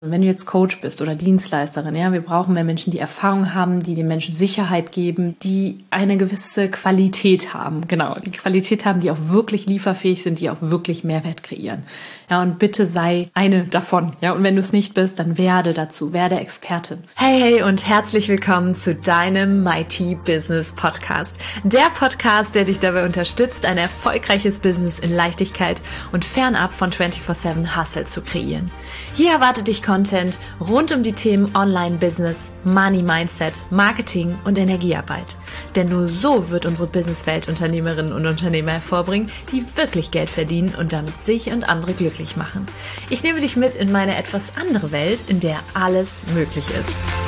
Wenn du jetzt Coach bist oder Dienstleisterin, ja, wir brauchen mehr Menschen, die Erfahrung haben, die den Menschen Sicherheit geben, die eine gewisse Qualität haben. Genau, die Qualität haben, die auch wirklich lieferfähig sind, die auch wirklich Mehrwert kreieren. Ja, und bitte sei eine davon. Ja, und wenn du es nicht bist, dann werde Expertin. Hey und herzlich willkommen zu deinem Mighty Business Podcast. Der Podcast, der dich dabei unterstützt, ein erfolgreiches Business in Leichtigkeit und fernab von 24/7 Hustle zu kreieren. Hier erwartet dich Content rund um die Themen Online-Business, Money-Mindset, Marketing und Energiearbeit. Denn nur so wird unsere Businesswelt Unternehmerinnen und Unternehmer hervorbringen, die wirklich Geld verdienen und damit sich und andere glücklich machen. Ich nehme dich mit in meine etwas andere Welt, in der alles möglich ist.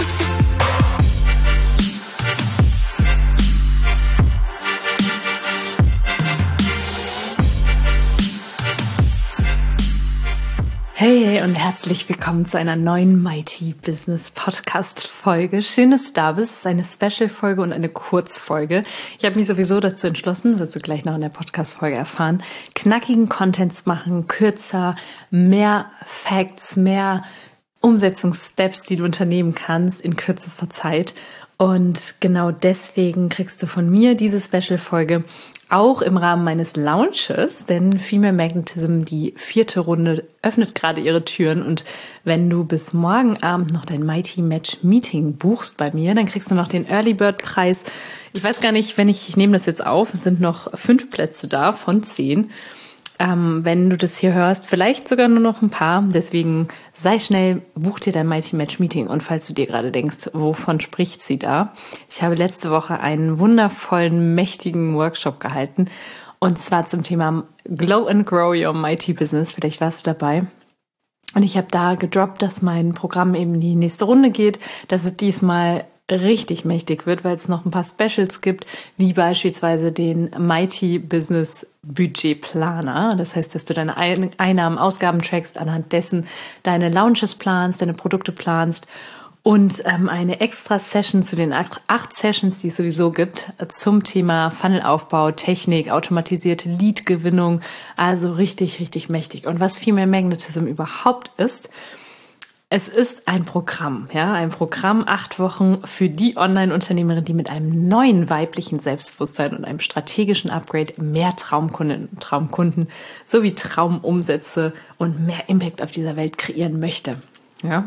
Hey und herzlich willkommen zu einer neuen Mighty Business Podcast Folge. Schön, dass du da bist. Es ist eine Special Folge und eine Kurzfolge. Ich habe mich sowieso dazu entschlossen, wirst du gleich noch in der Podcast Folge erfahren, knackigen Content zu machen, kürzer, mehr Facts, mehr Umsetzungssteps, die du unternehmen kannst in kürzester Zeit. Und genau deswegen kriegst du von mir diese Special-Folge auch im Rahmen meines Launches, denn Female Magnetism, die 4. Runde, öffnet gerade ihre Türen. Und wenn du bis morgen Abend noch dein Mighty Match Meeting buchst bei mir, dann kriegst du noch den Early Bird Preis. Ich weiß gar nicht, ich nehme das jetzt auf, es sind noch 5 Plätze da von 10. Wenn du das hier hörst, vielleicht sogar nur noch ein paar. Deswegen sei schnell, buch dir dein Mighty Match Meeting. Und falls du dir gerade denkst, wovon spricht sie da? Ich habe letzte Woche einen wundervollen, mächtigen Workshop gehalten. Und zwar zum Thema Glow and Grow Your Mighty Business. Vielleicht warst du dabei. Und ich habe da gedroppt, dass mein Programm eben in die nächste Runde geht, dass es diesmal richtig mächtig wird, weil es noch ein paar Specials gibt, wie beispielsweise den Mighty Business Budget Planer. Das heißt, dass du deine Einnahmen, Ausgaben trackst, anhand dessen deine Launches planst, deine Produkte planst und eine extra Session zu den 8 Sessions, die es sowieso gibt, zum Thema Funnelaufbau, Technik, automatisierte Lead-Gewinnung. Also richtig, richtig mächtig. Und was Female Magnetism überhaupt ist, es ist ein Programm, 8 Wochen für die Online-Unternehmerin, die mit einem neuen weiblichen Selbstbewusstsein und einem strategischen Upgrade mehr Traumkundinnen und Traumkunden sowie Traumumsätze und mehr Impact auf dieser Welt kreieren möchte. Ja?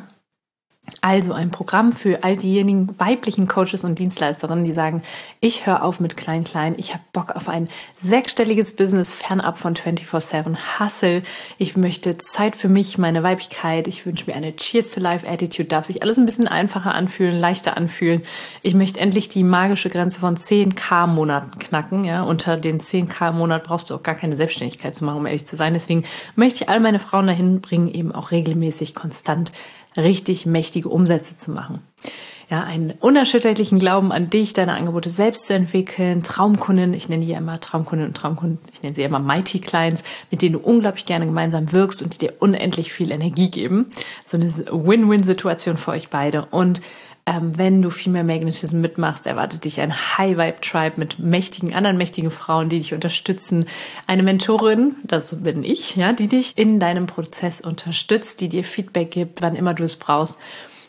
Also ein Programm für all diejenigen weiblichen Coaches und Dienstleisterinnen, die sagen, ich höre auf mit klein, ich habe Bock auf ein 6-stelliges Business fernab von 24/7 Hustle. Ich möchte Zeit für mich, meine Weiblichkeit. Ich wünsche mir eine Cheers to Life Attitude. Darf sich alles ein bisschen einfacher anfühlen, leichter anfühlen. Ich möchte endlich die magische Grenze von 10.000 Monaten knacken. Ja, unter den 10.000 Monat brauchst du auch gar keine Selbstständigkeit zu machen, um ehrlich zu sein. Deswegen möchte ich all meine Frauen dahin bringen, eben auch regelmäßig, konstant richtig mächtige Umsätze zu machen. Ja, einen unerschütterlichen Glauben an dich, deine Angebote selbst zu entwickeln, Traumkunden, ich nenne die ja immer Traumkunden und Traumkunden, ich nenne sie ja immer Mighty Clients, mit denen du unglaublich gerne gemeinsam wirkst und die dir unendlich viel Energie geben. So eine Win-Win-Situation für euch beide. Und wenn du Female Magnetism mitmachst, erwartet dich ein High-Vibe-Tribe mit anderen mächtigen Frauen, die dich unterstützen. Eine Mentorin, das bin ich, ja, die dich in deinem Prozess unterstützt, die dir Feedback gibt, wann immer du es brauchst.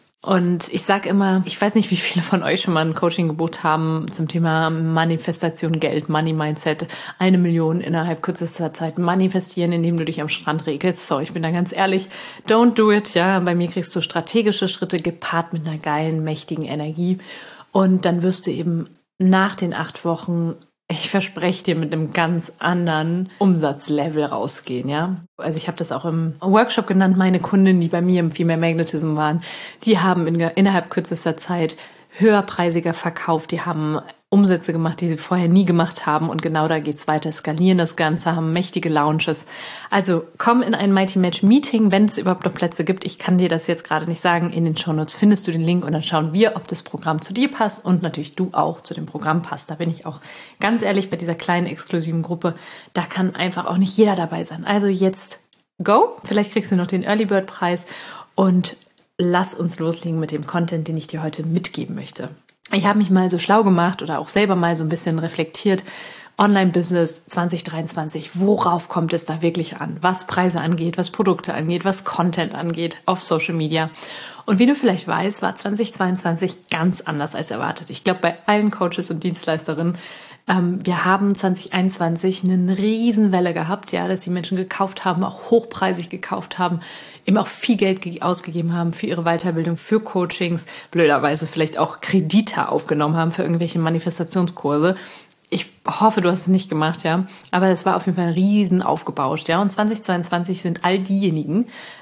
Und ich sage immer, ich weiß nicht, wie viele von euch schon mal ein Coaching gebucht haben zum Thema Manifestation, Geld, Money Mindset, 1 Million innerhalb kürzester Zeit manifestieren, indem du dich am Strand regelst. So, ich bin da ganz ehrlich, don't do it. Ja, bei mir kriegst du strategische Schritte gepaart mit einer geilen, mächtigen Energie. Und dann wirst du eben nach den 8 Wochen, ich verspreche dir, mit einem ganz anderen Umsatzlevel rausgehen, ja. Also ich habe das auch im Workshop genannt, meine Kundinnen, die bei mir im Female Magnetism waren, die haben innerhalb kürzester Zeit höherpreisiger verkauft, die haben Umsätze gemacht, die sie vorher nie gemacht haben, und genau da geht's weiter, skalieren das Ganze, haben mächtige Launches. Also komm in ein Mighty Match Meeting, wenn es überhaupt noch Plätze gibt. Ich kann dir das jetzt gerade nicht sagen. In den Shownotes findest du den Link und dann schauen wir, ob das Programm zu dir passt und natürlich du auch zu dem Programm passt. Da bin ich auch ganz ehrlich, bei dieser kleinen exklusiven Gruppe, da kann einfach auch nicht jeder dabei sein. Also jetzt go, vielleicht kriegst du noch den Early Bird Preis und lass uns loslegen mit dem Content, den ich dir heute mitgeben möchte. Ich habe mich mal so schlau gemacht oder auch selber mal so ein bisschen reflektiert Online-Business 2023, worauf kommt es da wirklich an? Was Preise angeht, was Produkte angeht, was Content angeht auf Social Media. Und wie du vielleicht weißt, war 2022 ganz anders als erwartet. Ich glaube, bei allen Coaches und Dienstleisterinnen, wir haben 2021 eine Riesenwelle gehabt, ja, dass die Menschen gekauft haben, auch hochpreisig gekauft haben, eben auch viel Geld ausgegeben haben für ihre Weiterbildung, für Coachings, blöderweise vielleicht auch Kredite aufgenommen haben für irgendwelche Manifestationskurse. Ich hoffe, du hast es nicht gemacht, ja, aber es war auf jeden Fall riesen aufgebauscht, ja, und 2022 sind all diejenigen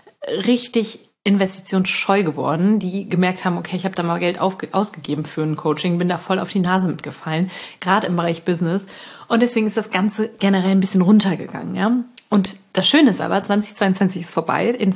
richtig investitionsscheu geworden, die gemerkt haben, okay, ich habe da mal Geld ausgegeben für ein Coaching, bin da voll auf die Nase mitgefallen, gerade im Bereich Business. Und deswegen ist das Ganze generell ein bisschen runtergegangen, ja. Und das Schöne ist aber, 2022 ist vorbei, in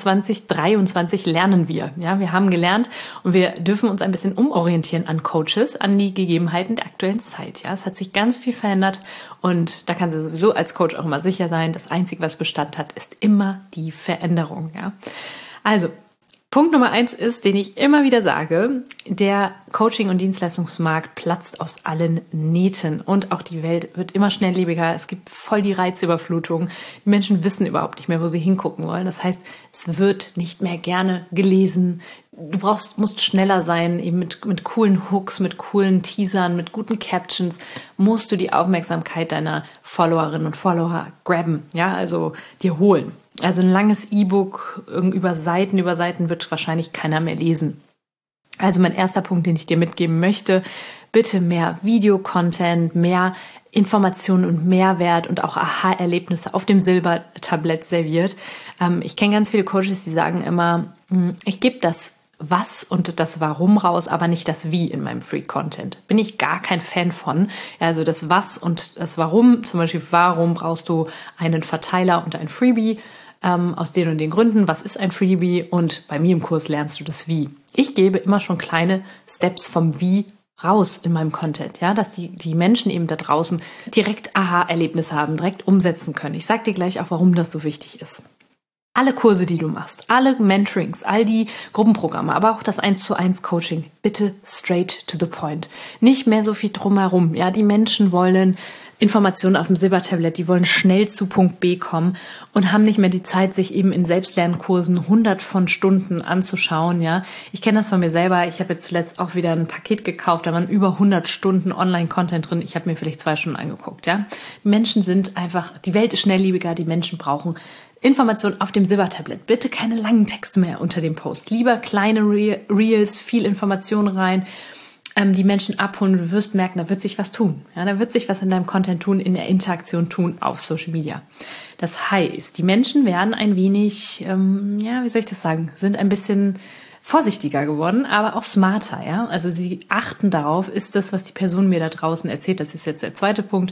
2023 lernen wir, ja. Wir haben gelernt und wir dürfen uns ein bisschen umorientieren an Coaches, an die Gegebenheiten der aktuellen Zeit, ja. Es hat sich ganz viel verändert und da kannst du sowieso als Coach auch immer sicher sein, das Einzige, was Bestand hat, ist immer die Veränderung, ja. Also, Punkt Nummer 1 ist, den ich immer wieder sage, der Coaching- und Dienstleistungsmarkt platzt aus allen Nähten und auch die Welt wird immer schnelllebiger. Es gibt voll die Reizüberflutung. Die Menschen wissen überhaupt nicht mehr, wo sie hingucken wollen. Das heißt, es wird nicht mehr gerne gelesen. Du musst schneller sein, eben mit coolen Hooks, mit coolen Teasern, mit guten Captions musst du die Aufmerksamkeit deiner Followerinnen und Follower grabben, ja, also dir holen. Also ein langes E-Book über Seiten wird wahrscheinlich keiner mehr lesen. Also mein erster Punkt, den ich dir mitgeben möchte, bitte mehr Videocontent, mehr Informationen und Mehrwert und auch Aha-Erlebnisse auf dem Silbertablett serviert. Ich kenne ganz viele Coaches, die sagen immer, ich gebe das Was und das Warum raus, aber nicht das Wie in meinem Free-Content. Bin ich gar kein Fan von. Also das Was und das Warum, zum Beispiel, warum brauchst du einen Verteiler und ein Freebie? Aus den und den Gründen, was ist ein Freebie, und bei mir im Kurs lernst du das Wie. Ich gebe immer schon kleine Steps vom Wie raus in meinem Content, ja, dass die Menschen eben da draußen direkt Aha-Erlebnisse haben, direkt umsetzen können. Ich sage dir gleich auch, warum das so wichtig ist. Alle Kurse, die du machst, alle Mentorings, all die Gruppenprogramme, aber auch das 1:1 Coaching, bitte straight to the point. Nicht mehr so viel drumherum. Ja, die Menschen wollen Informationen auf dem Silbertablett, die wollen schnell zu Punkt B kommen und haben nicht mehr die Zeit, sich eben in Selbstlernkursen 100 von Stunden anzuschauen, ja. Ich kenne das von mir selber. Ich habe jetzt zuletzt auch wieder ein Paket gekauft, da waren über 100 Stunden Online-Content drin. Ich habe mir vielleicht 2 Stunden angeguckt, ja. Die Menschen sind einfach, die Welt ist schnelllebiger, die Menschen brauchen Informationen auf dem Silbertablett. Bitte keine langen Texte mehr unter dem Post. Lieber kleine Reels, viel Information rein, die Menschen abholen. Du wirst merken, da wird sich was tun. Ja, da wird sich was in deinem Content tun, in der Interaktion tun auf Social Media. Das heißt, die Menschen werden ein wenig, wie soll ich das sagen, sind ein bisschen vorsichtiger geworden, aber auch smarter. Ja, also sie achten darauf, ist das, was die Person mir da draußen erzählt, das ist jetzt der zweite Punkt,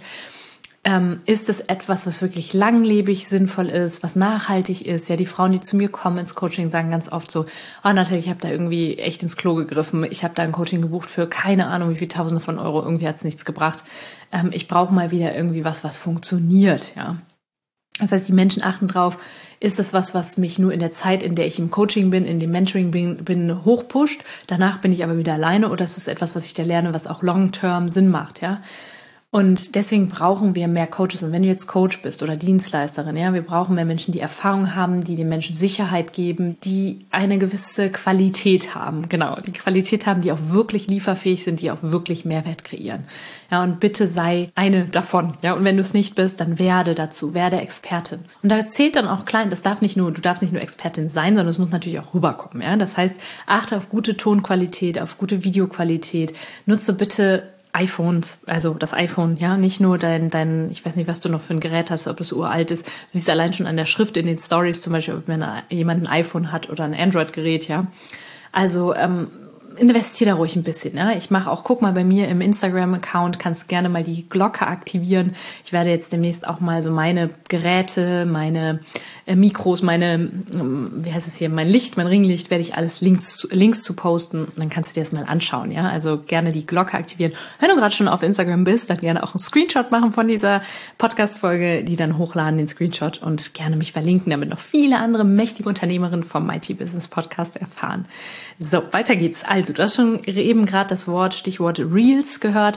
ist es etwas, was wirklich langlebig sinnvoll ist, was nachhaltig ist? Ja, die Frauen, die zu mir kommen ins Coaching, sagen ganz oft so, oh Nathalie, ich habe da irgendwie echt ins Klo gegriffen. Ich habe da ein Coaching gebucht für keine Ahnung wie viel Tausende von Euro. Irgendwie hat es nichts gebracht. Ich brauche mal wieder irgendwie was funktioniert. Ja, das heißt, die Menschen achten drauf, ist das was mich nur in der Zeit, in der ich im Coaching bin, in dem Mentoring bin, hochpusht. Danach bin ich aber wieder alleine, oder ist es etwas, was ich da lerne, was auch long-term Sinn macht, ja? Und deswegen brauchen wir mehr Coaches. Und wenn du jetzt Coach bist oder Dienstleisterin, ja, wir brauchen mehr Menschen, die Erfahrung haben, die den Menschen Sicherheit geben, die eine gewisse Qualität haben. Genau, die Qualität haben, die auch wirklich lieferfähig sind, die auch wirklich Mehrwert kreieren. Ja, und bitte sei eine davon. Ja, und wenn du es nicht bist, dann werde Expertin. Und da zählt dann auch klein, du darfst nicht nur Expertin sein, sondern es muss natürlich auch rüberkommen. Ja, das heißt, achte auf gute Tonqualität, auf gute Videoqualität. Nutze bitte iPhones, also das iPhone, ja, nicht nur dein, ich weiß nicht, was du noch für ein Gerät hast, ob es uralt ist. Du siehst allein schon an der Schrift in den Stories zum Beispiel, ob jemand ein iPhone hat oder ein Android-Gerät, ja. Also investiere da ruhig ein bisschen. Ja? Ich mache auch, guck mal bei mir im Instagram-Account, kannst gerne mal die Glocke aktivieren. Ich werde jetzt demnächst auch mal so meine Geräte, meine Mikros, mein Licht, mein Ringlicht, werde ich alles Links zu posten. Und dann kannst du dir das mal anschauen. Ja, also gerne die Glocke aktivieren. Wenn du gerade schon auf Instagram bist, dann gerne auch einen Screenshot machen von dieser Podcast-Folge, die dann hochladen, den Screenshot, und gerne mich verlinken, damit noch viele andere mächtige Unternehmerinnen vom Mighty Business Podcast erfahren. So, weiter geht's. Also, du hast schon eben gerade das Stichwort Reels gehört.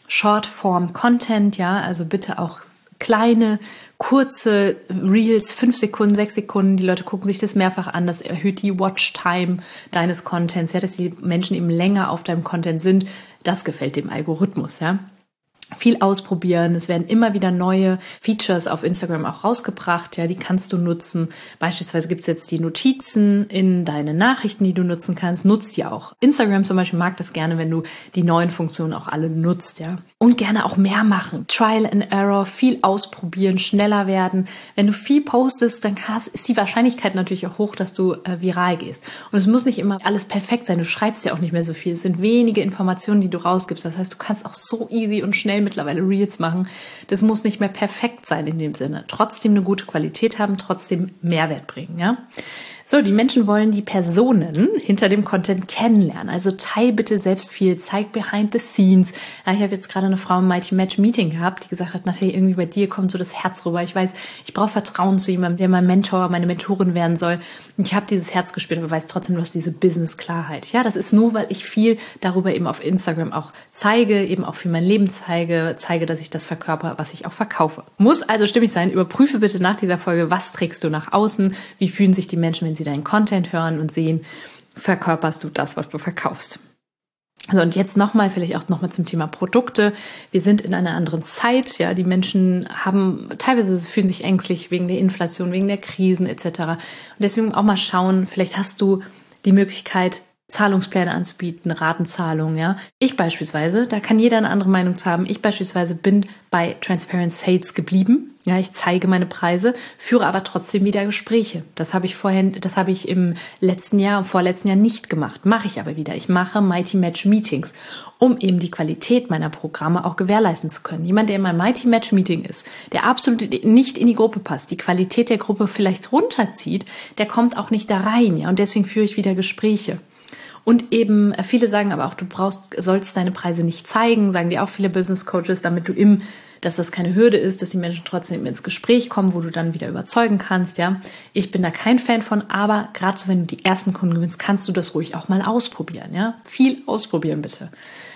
Short-Form-Content, ja, also bitte auch kleine, kurze Reels, 5 Sekunden, 6 Sekunden, die Leute gucken sich das mehrfach an, das erhöht die Watchtime deines Contents, ja, dass die Menschen eben länger auf deinem Content sind, das gefällt dem Algorithmus, ja. Viel ausprobieren, es werden immer wieder neue Features auf Instagram auch rausgebracht, ja, die kannst du nutzen. Beispielsweise gibt's jetzt die Notizen in deine Nachrichten, die du nutzen kannst, nutzt die auch. Instagram zum Beispiel mag das gerne, wenn du die neuen Funktionen auch alle nutzt, ja. Und gerne auch mehr machen. Trial and Error, viel ausprobieren, schneller werden. Wenn du viel postest, dann ist die Wahrscheinlichkeit natürlich auch hoch, dass du viral gehst. Und es muss nicht immer alles perfekt sein, du schreibst ja auch nicht mehr so viel. Es sind wenige Informationen, die du rausgibst. Das heißt, du kannst auch so easy und schnell mittlerweile Reels machen. Das muss nicht mehr perfekt sein in dem Sinne. Trotzdem eine gute Qualität haben, trotzdem Mehrwert bringen, ja. So, die Menschen wollen die Personen hinter dem Content kennenlernen. Also teil bitte selbst viel, zeig behind the scenes. Ja, ich habe jetzt gerade eine Frau im Mighty Match Meeting gehabt, die gesagt hat, Natalie, irgendwie bei dir kommt so das Herz rüber. Ich weiß, ich brauche Vertrauen zu jemandem, der mein Mentor, meine Mentorin werden soll. Und ich habe dieses Herz gespürt, aber weiß trotzdem, du hast diese Business-Klarheit. Ja, das ist nur, weil ich viel darüber eben auf Instagram auch zeige, eben auch für mein Leben zeige, dass ich das verkörper, was ich auch verkaufe. Muss also stimmig sein. Überprüfe bitte nach dieser Folge, was trägst du nach außen, wie fühlen sich die Menschen, wenn sie deinen Content hören und sehen, verkörperst du das, was du verkaufst. So, und jetzt vielleicht auch nochmal zum Thema Produkte. Wir sind in einer anderen Zeit, ja, die Menschen teilweise fühlen sich ängstlich wegen der Inflation, wegen der Krisen etc. Und deswegen auch mal schauen, vielleicht hast du die Möglichkeit, Zahlungspläne anzubieten, Ratenzahlungen, ja. Ich beispielsweise, da kann jeder eine andere Meinung zu haben, ich beispielsweise bin bei Transparent Sales geblieben. Ja, ich zeige meine Preise, führe aber trotzdem wieder Gespräche. Das habe ich im letzten Jahr und vorletzten Jahr nicht gemacht. Mache ich aber wieder. Ich mache Mighty Match Meetings, um eben die Qualität meiner Programme auch gewährleisten zu können. Jemand, der in meinem Mighty Match Meeting ist, der absolut nicht in die Gruppe passt, die Qualität der Gruppe vielleicht runterzieht, der kommt auch nicht da rein, ja. Und deswegen führe ich wieder Gespräche. Und eben, viele sagen aber auch, sollst deine Preise nicht zeigen, sagen dir auch viele Business Coaches, dass das keine Hürde ist, dass die Menschen trotzdem ins Gespräch kommen, wo du dann wieder überzeugen kannst, ja. Ich bin da kein Fan von, aber gerade so, wenn du die ersten Kunden gewinnst, kannst du das ruhig auch mal ausprobieren, ja. Viel ausprobieren, bitte.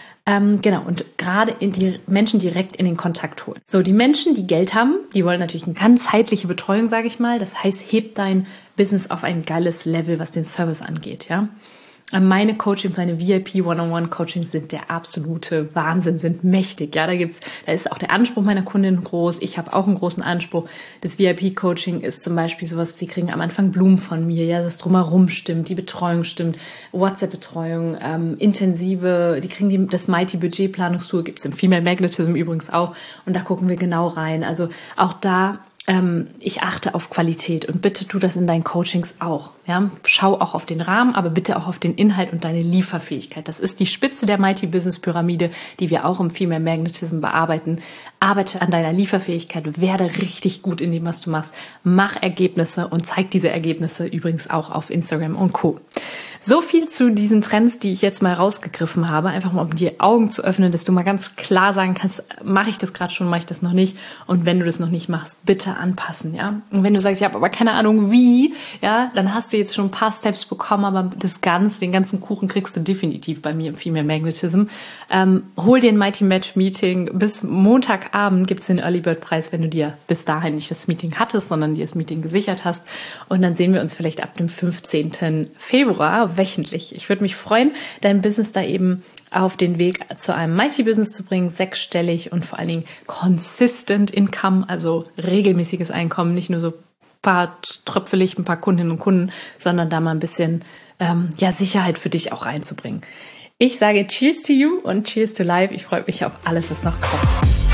Genau, und gerade die Menschen direkt in den Kontakt holen. So, die Menschen, die Geld haben, die wollen natürlich eine ganzheitliche Betreuung, sage ich mal. Das heißt, heb dein Business auf ein geiles Level, was den Service angeht, ja. Meine VIP One-on-One-Coachings sind der absolute Wahnsinn, sind mächtig. Ja, da ist auch der Anspruch meiner Kundinnen groß. Ich habe auch einen großen Anspruch. Das VIP-Coaching ist zum Beispiel sowas, sie kriegen am Anfang Blumen von mir, ja, das Drumherum stimmt, die Betreuung stimmt, WhatsApp-Betreuung, die kriegen das Mighty Budgetplanungstool, gibt's im Female Magnetism übrigens auch. Und da gucken wir genau rein. Also auch da, ich achte auf Qualität und bitte tu das in deinen Coachings auch. Ja? Schau auch auf den Rahmen, aber bitte auch auf den Inhalt und deine Lieferfähigkeit. Das ist die Spitze der Mighty Business Pyramide, die wir auch im Female Magnetism bearbeiten. Arbeite an deiner Lieferfähigkeit, werde richtig gut in dem, was du machst. Mach Ergebnisse und zeig diese Ergebnisse übrigens auch auf Instagram und Co. So viel zu diesen Trends, die ich jetzt mal rausgegriffen habe. Einfach mal, um die Augen zu öffnen, dass du mal ganz klar sagen kannst, mache ich das gerade schon, mache ich das noch nicht? Und wenn du das noch nicht machst, bitte anpassen, ja. Und wenn du sagst, ich habe aber keine Ahnung wie, ja, dann hast du jetzt schon ein paar Steps bekommen, aber den ganzen Kuchen kriegst du definitiv bei mir im Female Magnetism. Hol dir ein Mighty Match Meeting. Bis Montagabend gibt's den Early Bird Preis, wenn du dir bis dahin nicht das Meeting hattest, sondern dir das Meeting gesichert hast. Und dann sehen wir uns vielleicht ab dem 15. Februar wöchentlich. Ich würde mich freuen, dein Business da eben auf den Weg zu einem Mighty Business zu bringen, 6-stellig und vor allen Dingen consistent Income, also regelmäßiges Einkommen, nicht nur so tröpfelig ein paar Kundinnen und Kunden, sondern da mal ein bisschen Sicherheit für dich auch reinzubringen. Ich sage Cheers to you und Cheers to life. Ich freue mich auf alles, was noch kommt.